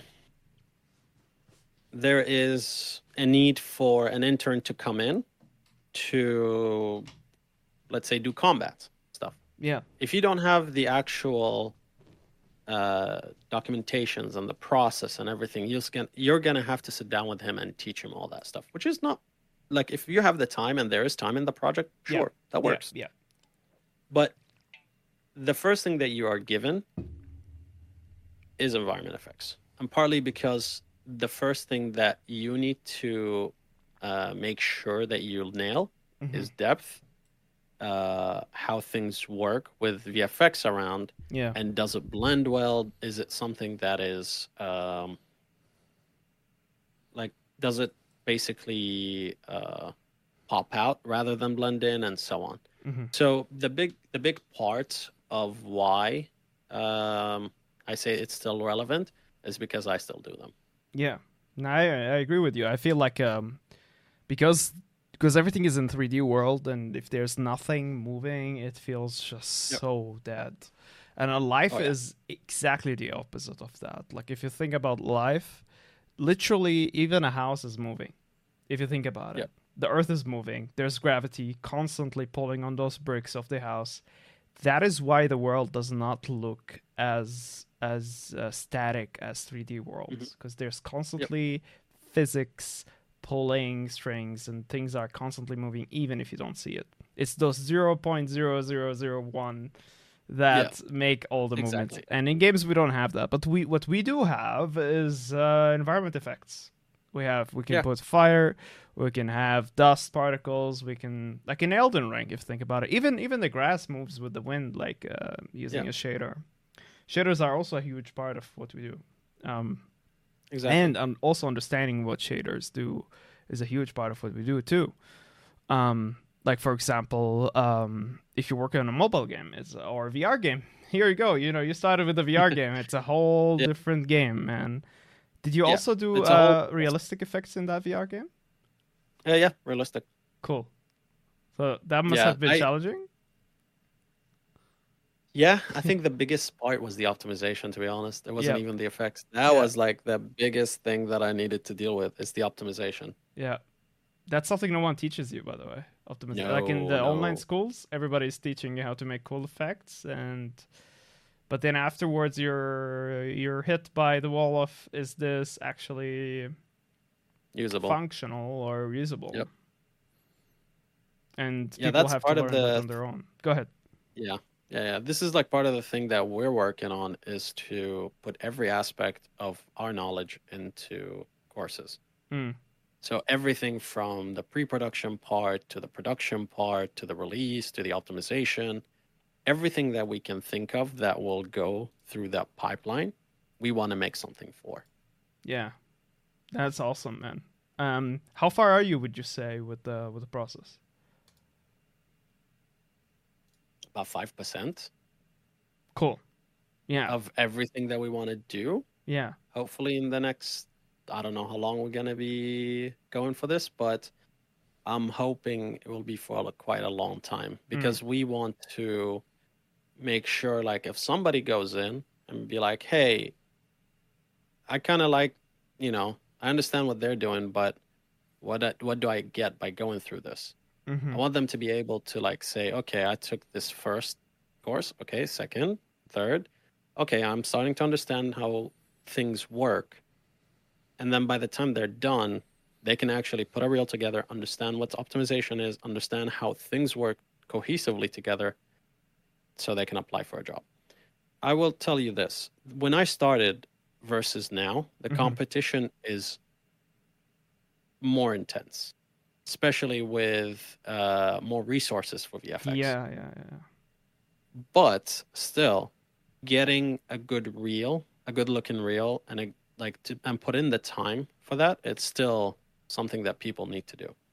there is a need for an intern to come in to, let's say, do combat stuff. Yeah. If you don't have the actual uh, documentations and the process and everything, you're gonna, you're gonna have to sit down with him and teach him all that stuff, which is not, like, if you have the time and there is time in the project, sure, Yeah. that works. Yeah. But the first thing that you are given is environment effects, and partly because the first thing that you need to uh, make sure that you nail Mm-hmm. is depth, uh, how things work with V F X around, Yeah. and does it blend well? Is it something that is um, like, does it basically uh, pop out rather than blend in, and so on. Mm-hmm. So the big the big part of why um, I say it's still relevant is because I still do them. Yeah. No, I I agree with you. I feel like um because because everything is in three D world, and if there's nothing moving, it feels just Yep. so dead. And a life Oh yeah. is exactly the opposite of that. Like if you think about life, literally even a house is moving. If you think about it, Yep. the earth is moving. There's gravity constantly pulling on those bricks of the house. That is why the world does not look as as uh, static as three D Hmm. worlds, because there's Yep. constantly physics pulling strings, and things are constantly moving even if you don't see it. It's those zero point zero zero zero one Yeah. that make all the movements. Exactly. And in games we don't have that. But we what we do have is uh, environment effects. We have we can Yeah. put fire, we can have dust particles, we can like in Elden Ring if you think about it. Even even the grass moves with the wind, like uh, using Yeah. a shader. Shaders are also a huge part of what we do. Um, Exactly. and um, also understanding what shaders do is a huge part of what we do too. Um, like for example, um, if you're working on a mobile game, it's or a V R game. Here you go. You know, you started with a V R game. It's a whole Yeah. different game, man. Did you Yeah. also do It's a whole uh, realistic effects in that V R game? yeah, yeah, realistic. Cool. So that must Yeah. have been I challenging. yeah, I think the biggest part was the optimization, to be honest. It wasn't Yeah, even the effects. That yeah, was like the biggest thing that I needed to deal with is the optimization. yeah. That's something no one teaches you, by the way. Optimization. Like in No, the online no. schools, everybody's teaching you how to make cool effects, and but then afterwards you're you're hit by the wall of, is this actually Usable. functional or usable? Yep. And Yeah, people that's have to part of learn that the on their own. Go ahead. yeah. Yeah, yeah. This is like part of the thing that we're working on is to put every aspect of our knowledge into courses. Mm, So everything from the pre-production part to the production part to the release to the optimization, everything that we can think of that will go through that pipeline, we want to make something for. yeah, that's awesome, man. Um, how far are you? Would you say with the with the process? About five percent Cool. Yeah, of everything that we want to do. yeah. Hopefully in the next, I don't know how long we're going to be going for this, but I'm hoping it will be for like quite a long time Mm, because we want to make sure, like, if somebody goes in and be like, hey, I kind of like, you know, I understand what they're doing, but what I, what do I get by going through this? I mm-hmm. want them to be able to like say, okay, I took this first course, okay, second, third, okay, I'm starting to understand how things work. And then by the time they're done, they can actually put a reel together, understand what optimization is, understand how things work cohesively together so they can apply for a job. I will tell you this. When I started versus now, the Mm-hmm. competition is more intense, especially with uh, more resources for V F X. Yeah, yeah, yeah. But still, getting a good reel, a good looking reel, and a, like to, and put in the time for that, it's still something that people need to do.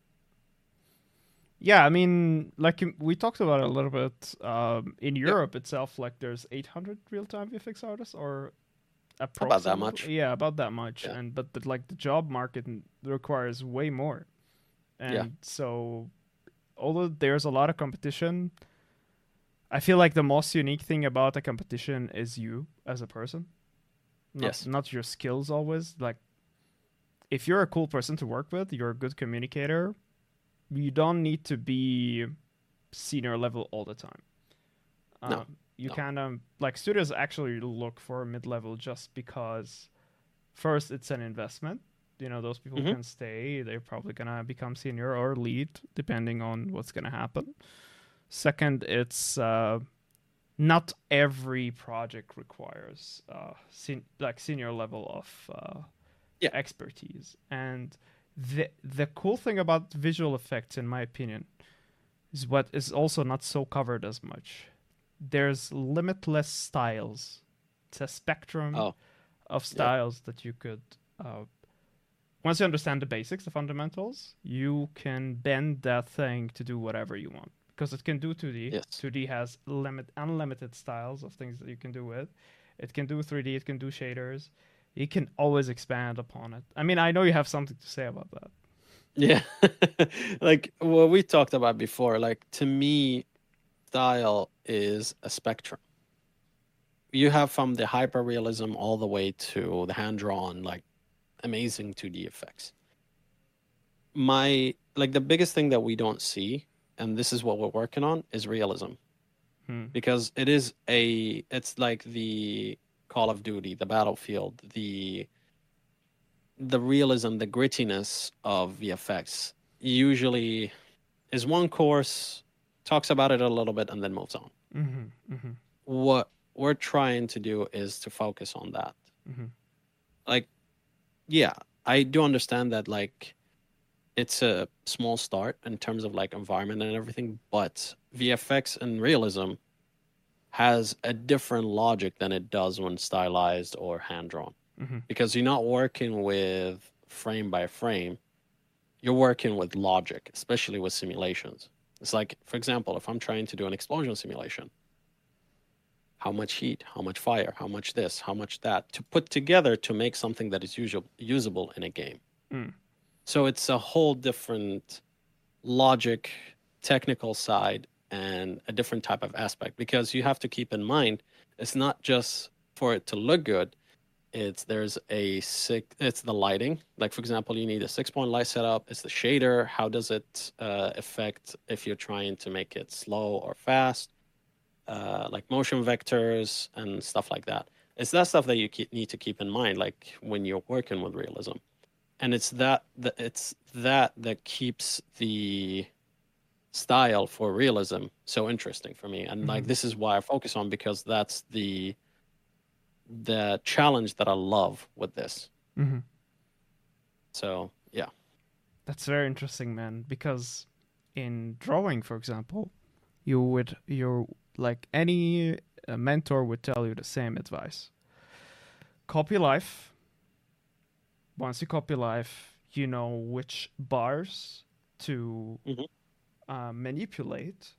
Yeah, I mean, like um, we talked about it a little bit. Um, in Yep, Europe itself, like there's eight hundred real-time V F X artists, or about that approximately, much. yeah, about that much. Yeah, And but the, like the job market n- requires way more, yeah, and so although there's a lot of competition, I feel like the most unique thing about a competition is you as a person, not yes, not your skills always. Like if you're a cool person to work with, you're a good communicator. You don't need to be senior level all the time. no, Um, you no. kind of like studios actually look for mid level just because first it's an investment. You know, those people Hmm. can stay. They're probably gonna become senior or lead depending on what's gonna happen. Second, it's uh, not every project requires uh, sen- like senior level of uh, Yeah. expertise. And the the cool thing about visual effects, in my opinion, is what is also not so covered as much. There's limitless styles. It's a spectrum Oh, of yep. styles that you could. Uh, once you understand the basics, the fundamentals, you can bend that thing to do whatever you want because it can do two D. Yes. two D has limit unlimited styles of things that you can do with. It can do three D. It can do shaders. You can always expand upon it. I mean, I know you have something to say about that. Yeah. Like what we talked about before, like to me, style is a spectrum. You have from the hyper realism all the way to the hand drawn, like amazing two D effects. My like the biggest thing that we don't see, and this is what we're working on, is realism. Hmm. Because it is a it's like the Call of Duty, the Battlefield, the the realism, the grittiness of V F X usually is one course, talks about it a little bit, and then moves on. Mm-hmm. Mm-hmm. What we're trying to do is to focus on that. Mm-hmm. Like, yeah, I do understand that, like, it's a small start in terms of like environment and everything, but V F X and realism has a different logic than it does when stylized or hand drawn. Mm-hmm. Because you're not working with frame by frame, you're working with logic, especially with simulations. It's like, for example, if I'm trying to do an explosion simulation, how much heat, how much fire, how much this, how much that, to put together to make something that is usual, usable in a game. Mm. So it's a whole different logic, technical side, and a different type of aspect, because you have to keep in mind, it's not just for it to look good. It's there's a six. It's the lighting. Like for example, you need a six-point light setup. It's the shader. How does it uh, affect if you're trying to make it slow or fast? Uh, like motion vectors and stuff like that. It's that stuff that you keep, need to keep in mind, like when you're working with realism. And it's that that it's that that keeps the style for realism so interesting for me. And like Mhm. this is why I focus on, because that's the the challenge that I love with this. Mm-hmm. So yeah. That's very interesting, man. Because in drawing, for example, you would you're like any uh, mentor would tell you the same advice. Copy life. Once you copy life, you know which bars to Mhm. uh, manipulate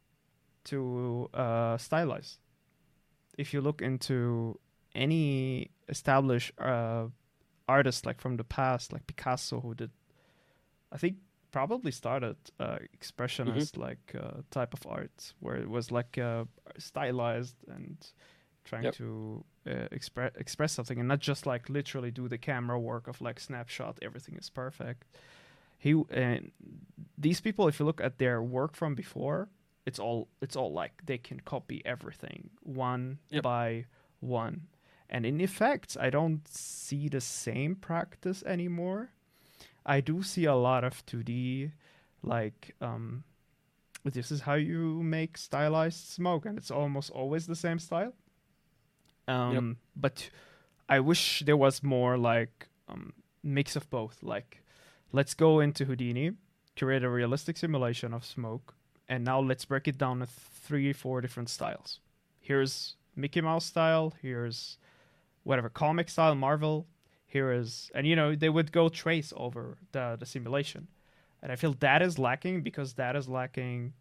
to uh, stylize. If you look into any established uh, artist like from the past, like Picasso, who did, I think, probably started uh, expressionist like uh, type of art, where it was like uh, stylized and trying Yep. to uh, express express something, and not just like literally do the camera work of like snapshot, everything is perfect. He and these people, if you look at their work from before, it's all it's all like they can copy everything one Yep. by one. And in effects, I don't see the same practice anymore. I do see a lot of two D, like um, this is how you make stylized smoke, and it's almost always the same style. Um, Yep. But I wish there was more like um, mix of both. Like, let's go into Houdini, create a realistic simulation of smoke, and now let's break it down to three, four different styles. Here's Mickey Mouse style. Here's whatever comic style, Marvel. Here is, and you know, they would go trace over the the simulation, and I feel that is lacking because that is lacking.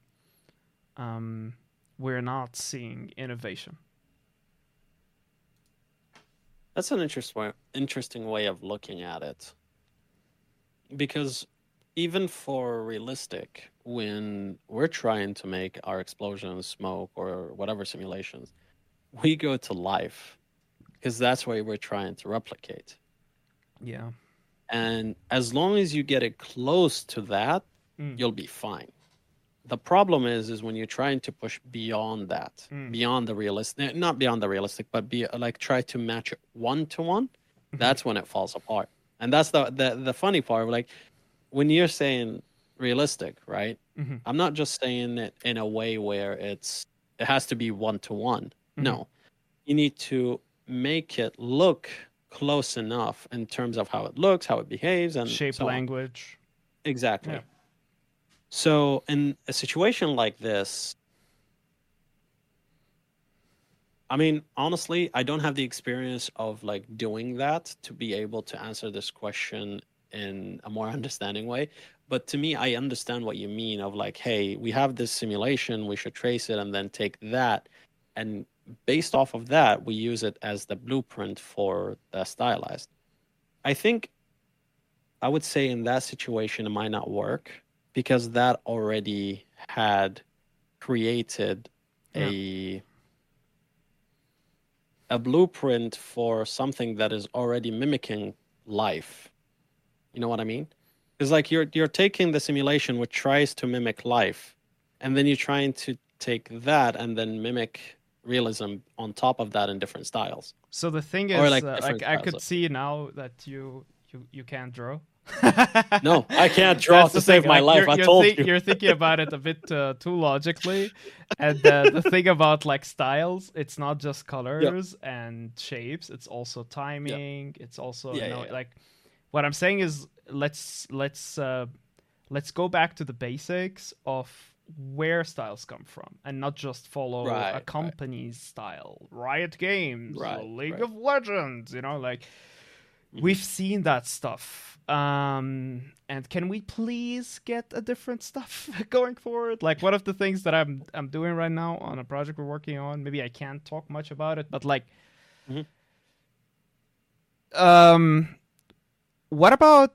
Um, we're not seeing innovation. That's an interesting interesting way of looking at it. Because even for realistic, when we're trying to make our explosions, smoke, or whatever simulations, we go to life, because that's what we're trying to replicate. Yeah. And as long as you get it close to that, Mm. you'll be fine. The problem is, is when you're trying to push beyond that, Mm. beyond the realistic, not beyond the realistic, but be like try to match it one to one. That's when it falls apart. And that's the the the funny part. Like when you're saying realistic, right? Mhm. I'm not just saying it in a way where it's it has to be one to one. Mhm. No, you need to make it look close enough in terms of how it looks, how it behaves, and Shape so on. language. Exactly. Yeah. So in a situation like this, I mean, honestly, I don't have the experience of like doing that to be able to answer this question in a more understanding way. But to me, I understand what you mean of like, hey, we have this simulation, we should trace it and then take that. And based off of that, we use it as the blueprint for the stylized. I think I would say in that situation, it might not work because that already had created Yeah. a a blueprint for something that is already mimicking life. You know what I mean? Because like you're you're taking the simulation which tries to mimic life, and then you're trying to take that and then mimic realism on top of that in different styles. So the thing Or, is, like, uh, different like I styles could of- see now that you you you can't draw. No, I can't draw That's to the save thing, my like, life. You're, I you're told thi- you. You're thinking about it a bit uh, too logically, and uh, the thing about like styles, it's not just colors and shapes. It's also timing. It's also Yeah, you know yeah, yeah. like what I'm saying is let's let's uh, let's go back to the basics of where styles come from and not just follow Right, a right. company's style. Riot Games, Right, League right. of Legends, you know, like Mhm. we've seen that stuff. Um, and can we please get a different stuff going forward? Like one of the things that I'm I'm doing right now on a project we're working on. Maybe I can't talk much about it, but like, Mhm. um, what about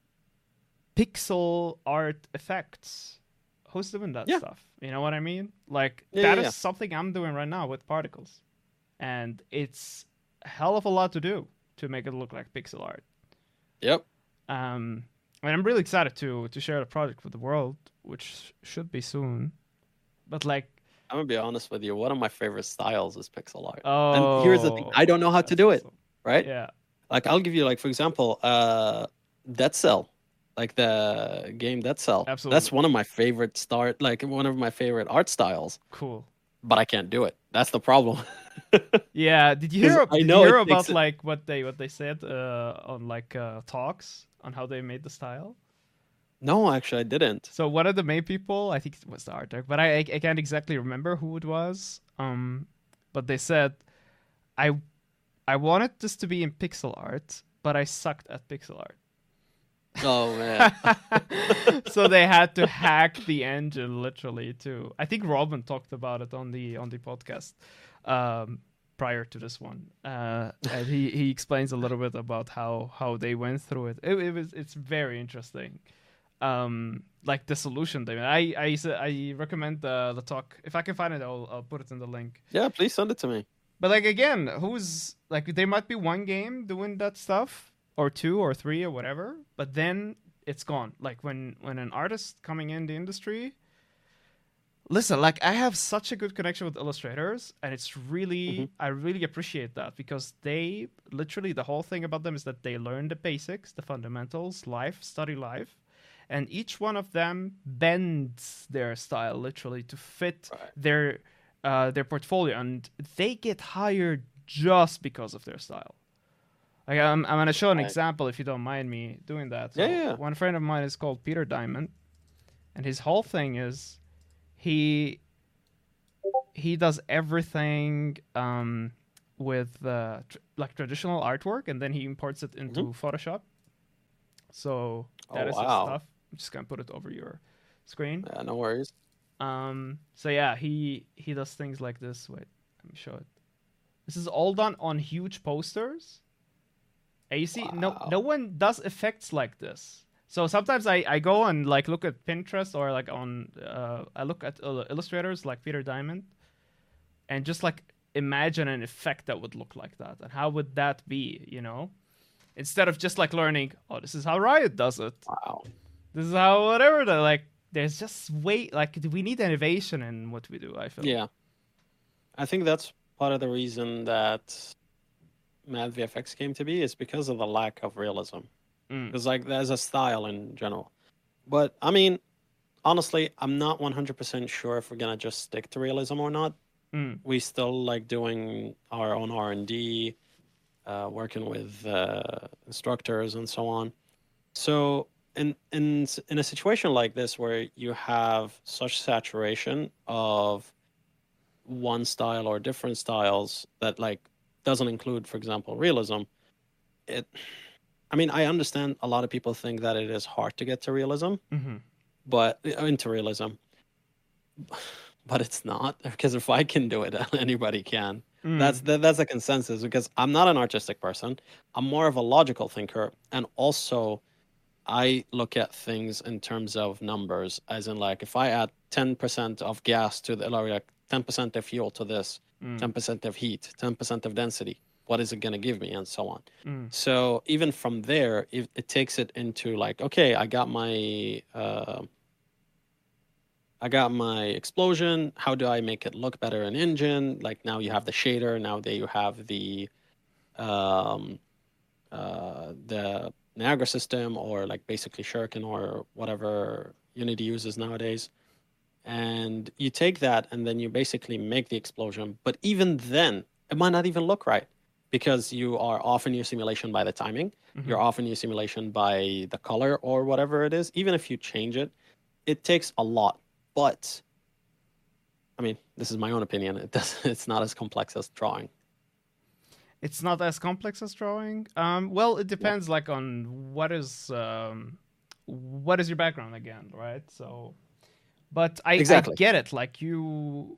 pixel art effects? Who's doing that Yeah. stuff? You know what I mean? Like Yeah, that yeah, is yeah. something I'm doing right now with particles, and it's a hell of a lot to do to make it look like pixel art. Yep. Um, and I'm really excited to to share the project with the world, which should be soon. But like, I'm gonna be honest with you. One of my favorite styles is pixel art. oh, And here's the thing: I don't know how to that's do it. awesome. Right? Yeah, Like I'll give you like for example, uh, Dead Cell, like the game Dead Cell. Absolutely. That's one of my favorite start, like one of my favorite art styles. cool. But I can't do it. That's the problem. Yeah, did you 'Cause hear? I Did know you hear it about takes it- like what they what they said uh, on like uh, talks on how they made the style? No, actually, I didn't. So one of the main people, I think it was the art director, but I, I I can't exactly remember who it was. Um, but they said, I I wanted this to be in pixel art, but I sucked at pixel art. Oh man. So they had to hack the engine literally too. I think Robin talked about it on the on the podcast um, prior to this one, uh, and he, he explains a little bit about how how they went through it. It, it was it's very interesting. Um, like the solution they I I s- I recommend the the talk if I can find it. I'll I'll put it in the link. Yeah, please send it to me. But like again, who's like there might be one game doing that stuff or two or three or whatever, but then it's gone. Like when when an artist coming in the industry, listen, like I have such a good connection with illustrators and it's really Mhm. I really appreciate that because they literally the whole thing about them is that they learn the basics, the fundamentals, life, study life, and each one of them bends their style literally to fit Right. their uh, their portfolio, and they get hired just because of their style. Like I'm, I'm gonna show an Right. example if you don't mind me doing that. So Yeah, yeah, yeah. One friend of mine is called Peter Diamond, and his whole thing is he he does everything um, with uh, tr- like traditional artwork, and then he imports it into Photoshop. So that Oh, is wow. his stuff. I'm just gonna put it over your screen. Yeah, no worries. Um, so yeah, he he does things like this. Wait, let me show it. This is all done on huge posters. And you see, no Wow. no one does effects like this. So sometimes I, I go and like look at Pinterest or like on uh, I look at uh, illustrators like Peter Diamond, and just like imagine an effect that would look like that, and how would that be? You know, instead of just like learning, oh, this is how Riot does it. Wow. This is how whatever. The, like, there's just way like we need innovation in what we do. I feel. Yeah. I think that's part of the reason that Mad V F X came to be is because of the lack of realism. Mm. Because like there's a style in general. But I mean, honestly, I'm not one hundred percent sure if we're gonna just stick to realism or not. Mm. We still like doing our own R and D, uh, working with uh, instructors and so on. So in in s- in a situation like this where you have such saturation of one style or different styles that like doesn't include, for example, realism, it I mean, I understand a lot of people think that it is hard to get to realism, Mm-hmm. but uh, into realism, but it's not because if I can do it, anybody can. That's Mm. that, that's a consensus because I'm not an artistic person. I'm more of a logical thinker, and also I look at things in terms of numbers, as in like if I add ten percent of gas to the, or like ten percent of fuel to this, Mm. ten percent of heat, ten percent of density, what is it going to give me, and so on. Mm. So even from there, it, it takes it into like, okay, I got my uh, I got my explosion. How do I make it look better in engine? Like now you have the shader. Now that you have the um, uh, the Niagara system, or like basically Shuriken or whatever Unity uses nowadays. And you take that and then you basically make the explosion. But even then, it might not even look right because you are off in your simulation by the timing. Mm-hmm. You're off in your simulation by the color or whatever it is. Even if you change it, it takes a lot. But I mean, this is my own opinion. It does. It's not as complex as drawing. It's not as complex as drawing. Um, well, it depends, like on what is um, what is your background again, right? So, but I, Exactly. I get it. Like you,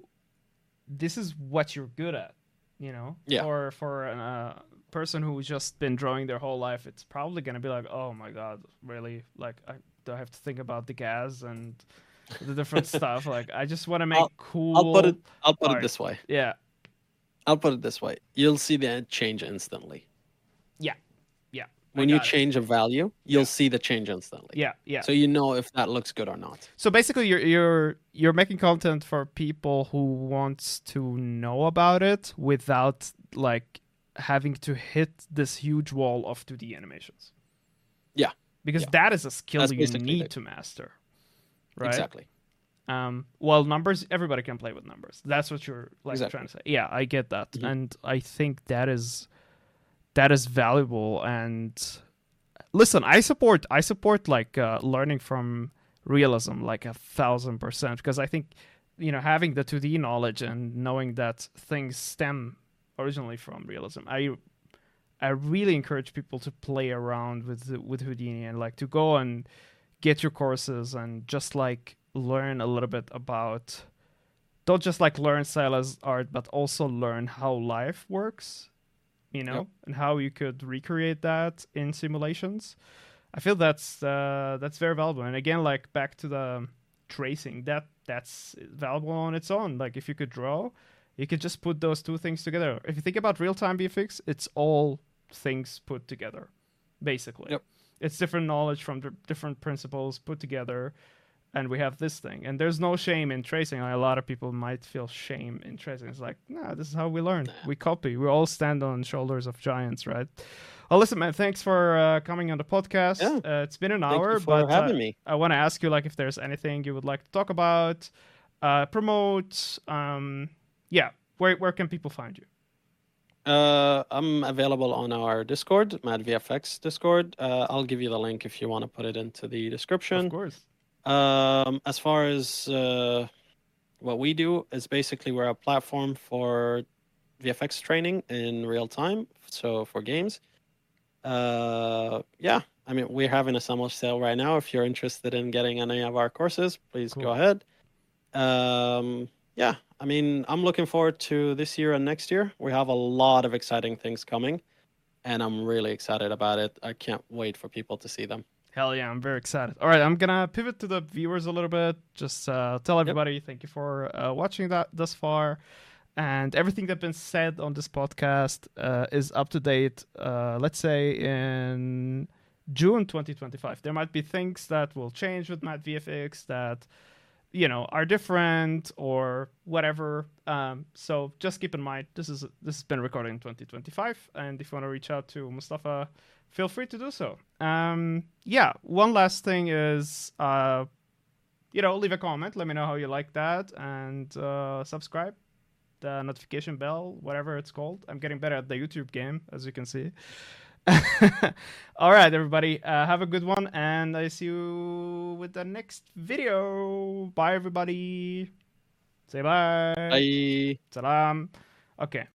this is what you're good at, you know. Yeah. For for a uh, person who's just been drawing their whole life, it's probably gonna be like, oh my god, really? Like, I do I have to think about the gas and the different stuff? Like, I just want to make I'll, cool. I'll put it. I'll put art. it this way. Yeah. I'll put it this way. You'll see the change instantly. Yeah. Yeah. When you change it. a value, you'll yeah. see the change instantly. Yeah, yeah. So you know if that looks good or not. So basically you're you're you're making content for people who wants to know about it without like having to hit this huge wall of two D animations. Yeah. Because yeah. that is a skill That's you need it. to master. Right? Exactly. Um, well, numbers, everybody can play with numbers. That's what you're like exactly. trying to say. Yeah, I get that. Mm-hmm. And I think that is that is valuable. And listen, I support I support like uh, learning from realism like a thousand percent, because I think, you know, having the two D knowledge and knowing that things stem originally from realism, I I really encourage people to play around with with Houdini and like to go and get your courses and just like learn a little bit about, don't just like learn stylized art, but also learn how life works, you know, yep. and how you could recreate that in simulations. I feel that's uh, that's very valuable. And again, like back to the tracing, that that's valuable on its own. Like if you could draw, you could just put those two things together. If you think about real-time V F X, it's all things put together, basically. Yep. It's different knowledge from the different principles put together. And we have this thing, and there's no shame in tracing. Like, a lot of people might feel shame in tracing. It's like, nah, this is how we learn. We copy. We all stand on shoulders of giants, right? Well, listen, man, thanks for uh, coming on the podcast. Yeah. Uh, it's been an Thank hour, you for but having uh, me. I want to ask you, like, if there's anything you would like to talk about, uh, promote. Um, yeah, where where can people find you? Uh, I'm available on our Discord, MadVFX Discord. Uh, I'll give you the link if you want to put it into the description. Of course. Um, as far as uh, what we do is basically we're a platform for V F X training in real time. So for games, uh, yeah, I mean, we're having a summer sale right now. If you're interested in getting any of our courses, please Cool. go ahead. Um, yeah, I mean, I'm looking forward to this year and next year. We have a lot of exciting things coming, and I'm really excited about it. I can't wait for people to see them. Hell yeah, I'm very excited. All right, I'm going to pivot to the viewers a little bit. Just uh, tell everybody yep. thank you for uh, watching that thus far. And everything that's been said on this podcast uh, is up to date, uh, let's say, in June twenty twenty-five. There might be things that will change with MadVFX that, you know, are different or whatever. Um, so just keep in mind, this is this has been recorded in twenty twenty-five. And if you want to reach out to Mustafa, feel free to do so. Um, yeah, one last thing is, uh, you know, leave a comment. Let me know how you like that, and uh, subscribe. the notification bell, whatever it's called. I'm getting better at the YouTube game, as you can see. All right, everybody, uh, have a good one, and I see you with the next video. Bye, everybody. Say bye. Bye. Salam. Okay.